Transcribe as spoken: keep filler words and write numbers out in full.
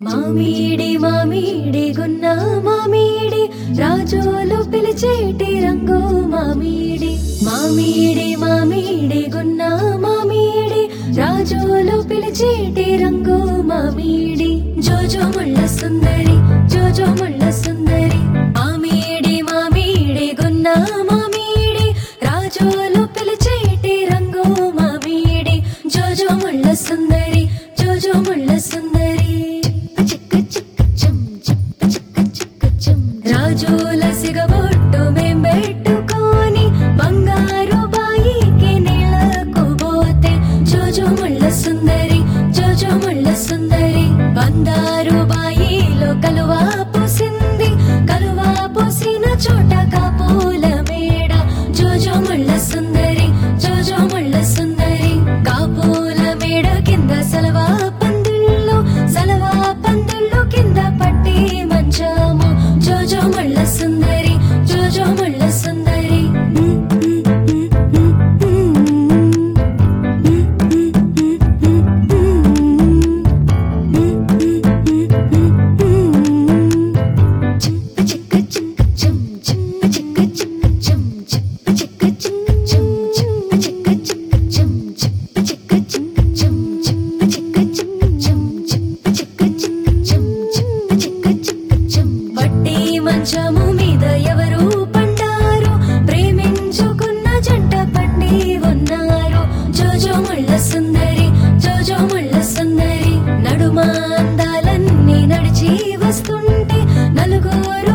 మామిడి మామిడి గున్న మామిడి రాజోలు పిలిచేటి రంగు మామిడి మామిడి మామిడి గున్న మామిడి రాజోలు పిలిచేటి రంగు మామిడి జోజో ముళ్ళ సుందరి జోజో ముళ్ళ సుందరి మామిడి మామిడి గున్న మామిడి రాజోలు పిలిచేటి రంగు మామిడి జోజో ముళ్ళ సుందరి జోజో ముళ్ళ సుందరి రాజుల సిగబొట్టు మేం పెట్టుకొని బంగారు బాయికి నీళ్ళకు పోతే జోజో ముళ్ళ సుందరి జోజో ముళ్ళ సుందరి బందారు బాయిలో కలువా పూసింది కలువా పూసిన చోట కాపుల మేడ జోజో ముళ్ళ సుందరి జోజో ముళ్ళ సుందరి కాపుల మేడ కింద సలవా పందిళ్ళు సలవా పందిళ్ళు కింద పట్టి మంచము జోజో ముళ్ళ సుందరి జోజో ముళ్ళ సుందరి పట్టి మంచము మీద ఎవరు పడ్డారు ప్రేమించుకున్న జంట పట్టి ఉన్నారు జోజో ముళ్ళ సుందరి జోజో ముళ్ళ సుందరి నడుమ అందాలన్నీ నడిచి వస్తుంటే నలుగురు